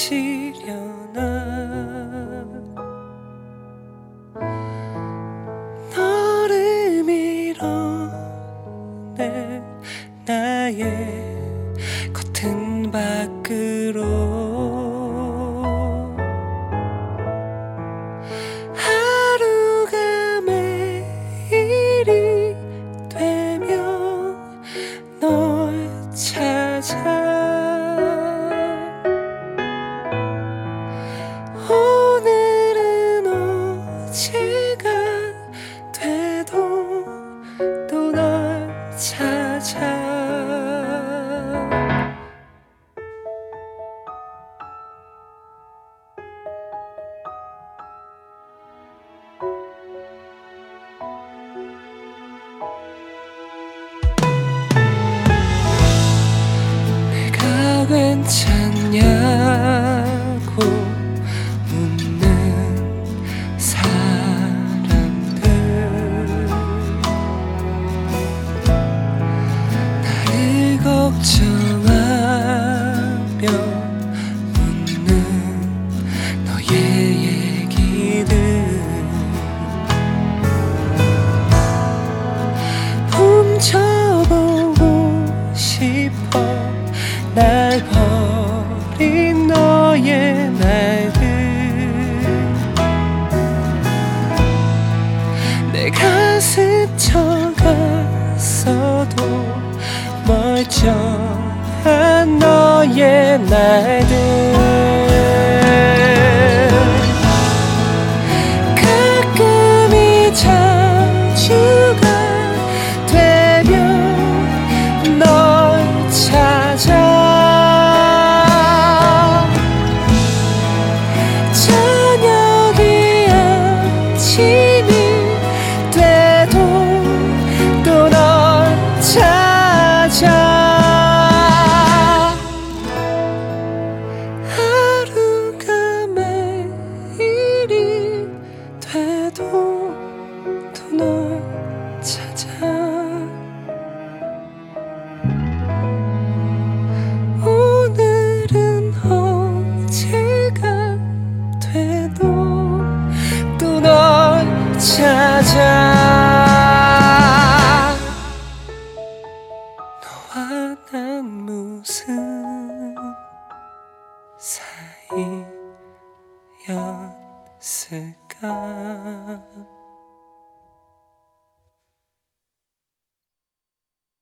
지려나 너를 밀어내 나의 겉은 밖으로 하루가 매일이 되면 널 찾아 오늘은 어제가 돼도 또 널 찾아 내가 괜찮냐고 묻는 사람들 나를 걱정하며 묻는 너의 얘기들 훔쳐보고 싶어 날 버린 너의 날들 내가 스쳐갔어도 멀쩡한 너의 날들 가끔이 자주가 되면 널 찾아 저녁이 아침이 돼도 또 널 찾아 하루가 매일이 돼도 또 널 찾아 오늘은 어제가 돼도 또 널 찾아 너와 난 무슨 사이였을까